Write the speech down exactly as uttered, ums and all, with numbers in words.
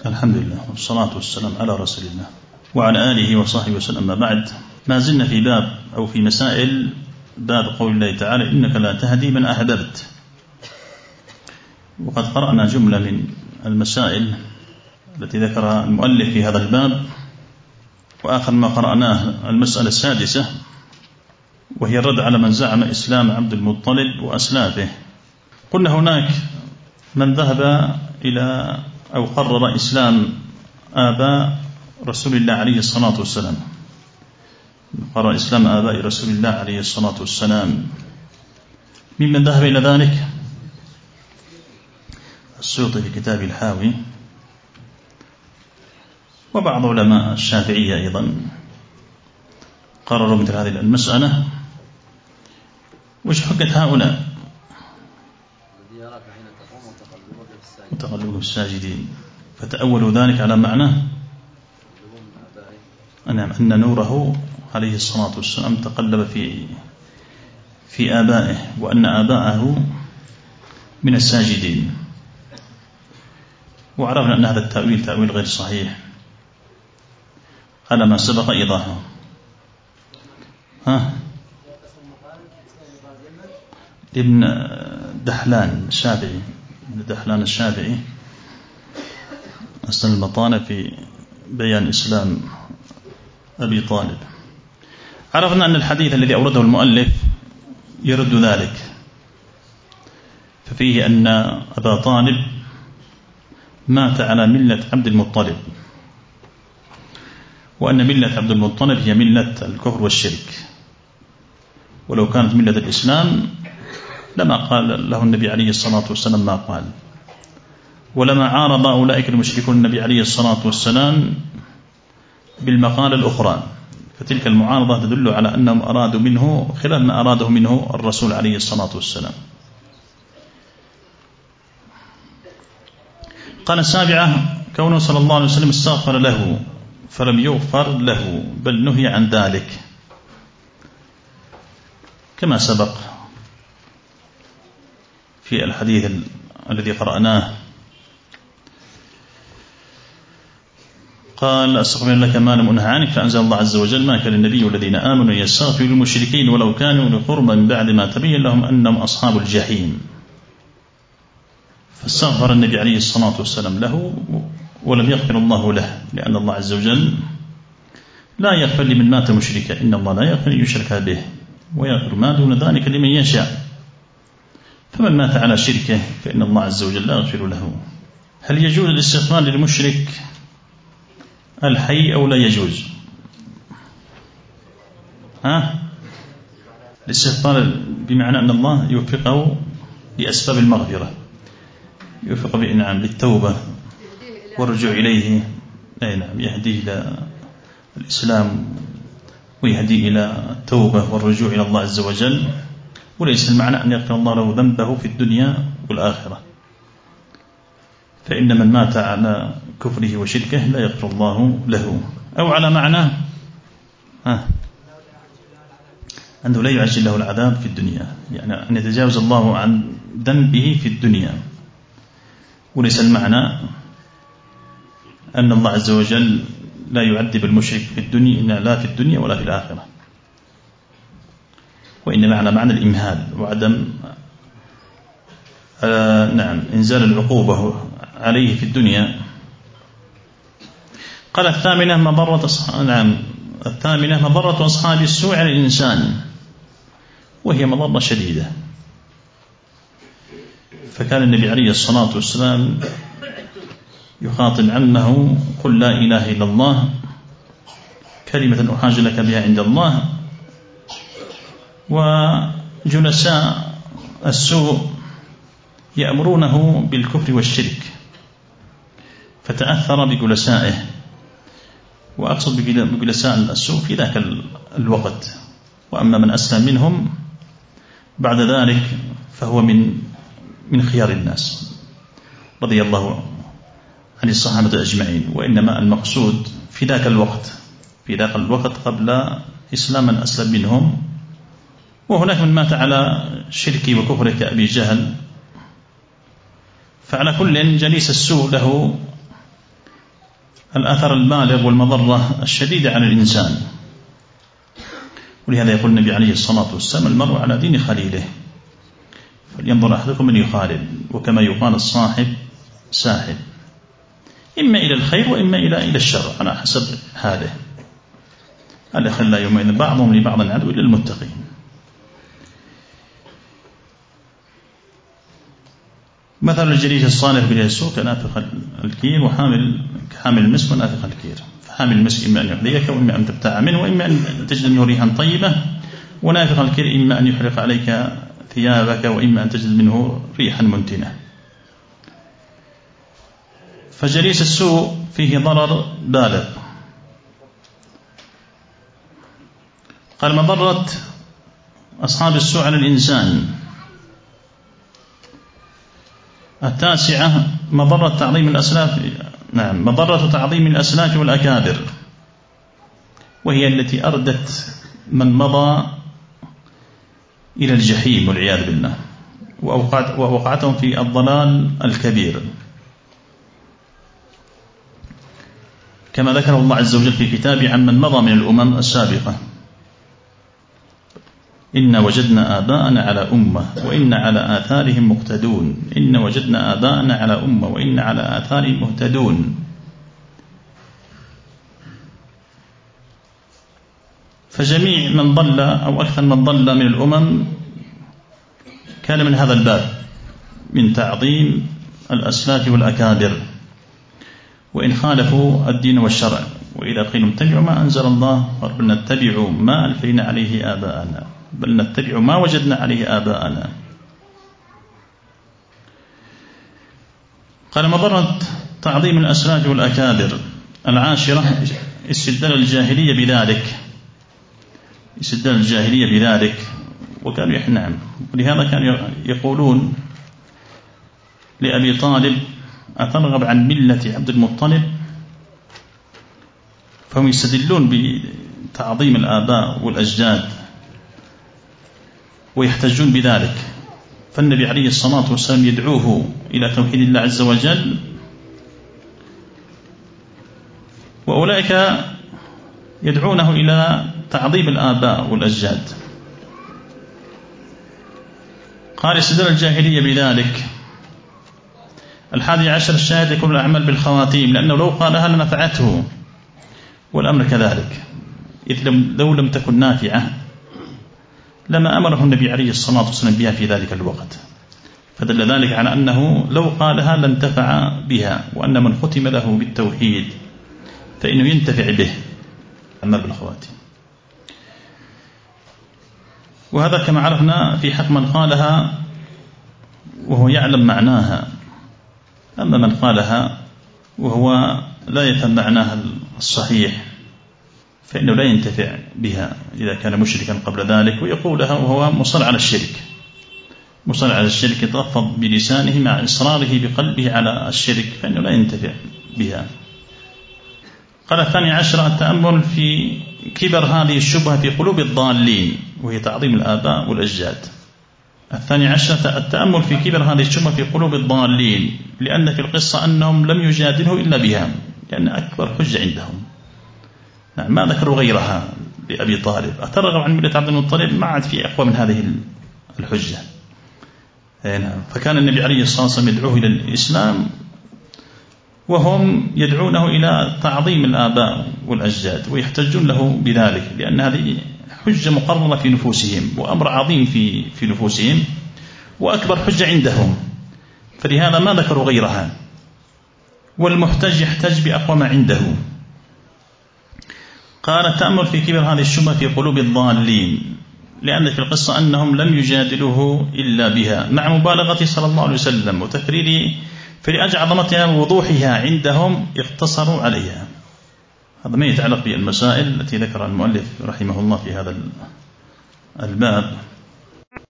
الحمد لله والصلاة والسلام على رسول الله وعلى آله وصحبه وسلم. ما بعد، ما زلنا في باب أو في مسائل باب قول الله تعالى إنك لا تهدي من أحببت. وقد قرأنا جملة من المسائل التي ذكرها المؤلف في هذا الباب، وآخر ما قرأناه المسألة السادسة، وهي الرد على من زعم إسلام عبد المطلب وأسلافه. قلنا هناك من ذهب إلى أو قرر إسلام آباء رسول الله عليه الصلاة والسلام، قرر إسلام آباء رسول الله عليه الصلاة والسلام. ممن ذهب إلى ذلك السيوطي في كتاب الحاوي، وبعض علماء الشافعية أيضا قرروا مثل هذه المسألة. وش حجة هؤلاء؟ وتقلبك بالساجدين، فتأولوا ذلك على معنى أن نوره عليه الصلاة والسلام تقلب في في آبائه، وأن آباءه من الساجدين. وعرفنا أن هذا التأويل تأويل غير صحيح على ما سبق إيضاحه. ها ابن دحلان الشافعي، ابن دحلان الشافعي أسن المطانة في بيان إسلام أبي طالب. عرفنا أن الحديث الذي أورده المؤلف يرد ذلك، ففيه أن أبا طالب مات على ملة عبد المطلب، وأن ملة عبد المطلب هي ملة الكفر والشرك، ولو كانت ملة الإسلام لما قال له النبي عليه الصلاة والسلام ما قال، ولما عارض أولئك المشركون النبي عليه الصلاة والسلام بالمقالة الأخرى. فتلك المعارضة تدل على أنهم أرادوا منه خلاف ما أراده منه الرسول عليه الصلاة والسلام. قال السابعة كونه صلى الله عليه وسلم استغفر له فلم يغفر له، بل نهي عن ذلك كما سبق في الحديث الذي قرأناه. قال أستغفر لك ما لم أنه عنك، فأنزل الله عز وجل ما كان النبي والذين آمنوا يستغفروا للمشركين ولو كانوا لقربى من بعد ما تبين لهم أنهم أصحاب الجحيم. فاستغفر النبي عليه الصلاة والسلام له ولم يغفر الله له، لأن الله عز وجل لا يغفر لمن مات مشركا، إن الله لا يغفر أن يشرك به ويغفر ما دون ذلك لمن يشاء. فمن مات على شركه فإن الله عز وجل لا يغفر له. هل يجوز الاستغفار للمشرك الحي أو لا يجوز؟ ها؟ الاستغفار بمعنى أن الله يوفقه بأسباب المغفرة، يوفق بإنعام للتوبة والرجوع إليه، أي نعم، يهديه إلى الإسلام ويهديه إلى التوبة والرجوع إلى الله عز وجل، وليس المعنى أن يغفر الله له ذنبه في الدنيا والآخرة. فإن من مات على كفره وشركه لا يغفر الله له. أو على معنى آه أنه لا يعجل له العذاب في الدنيا، يعني أن يتجاوز الله عن ذنبه في الدنيا، وليس المعنى أن الله عز وجل لا يعذب المشرك في الدنيا، لا في الدنيا ولا في الآخرة، وإنما على معنى الإمهال وعدم آه نعم إنزال العقوبة عليه في الدنيا. قال الثامنة مضرة أصحاب نعم الثامنة مضرة أصحاب السوء على الإنسان، وهي مضرة شديدة. فكان النبي عليه الصلاة والسلام يخاطب عنه قل لا إله إلا الله كلمة أحاج لك بها عند الله. وجلساء السوء يأمرونه بالكفر والشرك، فتأثر بجلسائه، وأقصد بجلساء السوء في ذاك الوقت. وأما من أسلم منهم بعد ذلك فهو من من خيار الناس رضي الله عن الصحابة أجمعين. وإنما المقصود في ذاك الوقت في ذاك الوقت قبل إسلام من أسلم منهم. وهناك من مات على شرك وكفر كأبي جهل. فعلى كل جليس السوء له الأثر البالغ والمضرة الشديدة على الإنسان. ولهذا يقول النبي عليه الصلاة والسلام: المرء على دين خليله فلينظر أحدكم من يخالل. وكما يقال الصاحب ساحب، إما إلى الخير وإما إلى إلى الشر على حسب حاله. الأخلاء يومئذ بعضهم لبعض عدو إلا المتقين. مثل الجليس الصالح باليسوع كنافخ الكير وحامل كحامل المسك ونافخ الكير. فحامل المسك إما أن يحذيك وإما أن تبتاع منه وإما أن تجد منه ريحا طيبة، ونافخ الكير إما أن يحرق عليك ثيابك وإما أن تجد منه ريحا منتنة. فجليس السوء فيه ضرر بالغ. قال: مضرة أصحاب السوء على الإنسان. التاسعة مضرة تعظيم الأسلاف. نعم، مضرة تعظيم الأسلاف والأكابر، وهي التي أردت من مضى إلى الجحيم والعياذ بالله، ووقعتهم في الضلال الكبير، كما ذكر الله عز وجل في كتابه عن من مضى من الأمم السابقة: إن وجدنا آباءنا على أمة وإن على آثارهم مقتدون. إن وجدنا آباءنا على أمة وإن على آثارهم مهتدون. فجميع من ضل أو أكثر من ضل من الأمم كان من هذا الباب، من تعظيم الأسلاف والأكابر، وإن خالفوا الدين والشرع. وإذا قيل اتبعوا ما أنزل الله بل نتبع ما ألفينا عليه آباءنا بل نتبع ما وجدنا عليه آباءنا. قال: مضرة تعظيم الأسلاف والأكابر. العاشرة استدلال الجاهلية بذلك استدلال الجاهلية بذلك وكانوا يحنعم. ولهذا كانوا يقولون لأبي طالب: أترغب عن ملة عبد المطلب؟ فهم يستدلون بتعظيم الآباء والأجداد ويحتجون بذلك. فالنبي عليه الصلاة والسلام يدعوه إلى توحيد الله عز وجل، وأولئك يدعونه إلى تعظيم الآباء والأجداد. قال: استدلال الجاهلية بذلك. الحادي عشر الشاهد يكون الأعمال بالخواتيم، لأنه لو قالها لنفعته، والأمر كذلك، إذ لو لم تكن نافعة لما أمره النبي عليه الصلاة والسلام بها في ذلك الوقت. فدل ذلك على أنه لو قالها لانتفع بها، وأن من ختم له بالتوحيد فإنه ينتفع به. الأعمال بالخواتيم، وهذا كما عرفنا في حق من قالها وهو يعلم معناها. أما من قالها وهو لا يفهم معناها الصحيح فإنه لا ينتفع بها إذا كان مشركا قبل ذلك، ويقولها وهو مصر على الشرك مصر على الشرك يتلفظ بلسانه مع إصراره بقلبه على الشرك، فإنه لا ينتفع بها. قال: الثاني عشر التأمل في كبر هذه الشبهة في قلوب الضالين، وهي تعظيم الآباء والأجداد. الثاني عشر التأمل في كبر هذه الشبهة في قلوب الضالين، لأن في القصة أنهم لم يجادلوا إلا بها، لأن أكبر حجة عندهم. نعم، ما ذكروا غيرها لأبي طالب. أترغب عن ملة عبد المطلب، ما عاد في أقوى من هذه الحجة. نعم. فكان النبي عليه الصلاة والسلام يدعوه إلى الإسلام وهم يدعونه إلى تعظيم الآباء والأجداد، ويحتجون له بذلك، لأن هذه حجة مقررة في نفوسهم وأمر عظيم في في نفوسهم وأكبر حجة عندهم، فلهذا ما ذكروا غيرها. والمحتج يحتج بأقوى ما عنده. قال: التأمل في كبر هذه الشبهة في قلوب الضالين، لأن في القصة أنهم لم يجادلوه إلا بها، مع مبالغة صلى الله عليه وسلم وتكرير فلأجل عظمتها ووضوحها عندهم اقتصروا عليها. هذا ما يتعلق بالمسائل التي ذكر المؤلف رحمه الله في هذا الباب.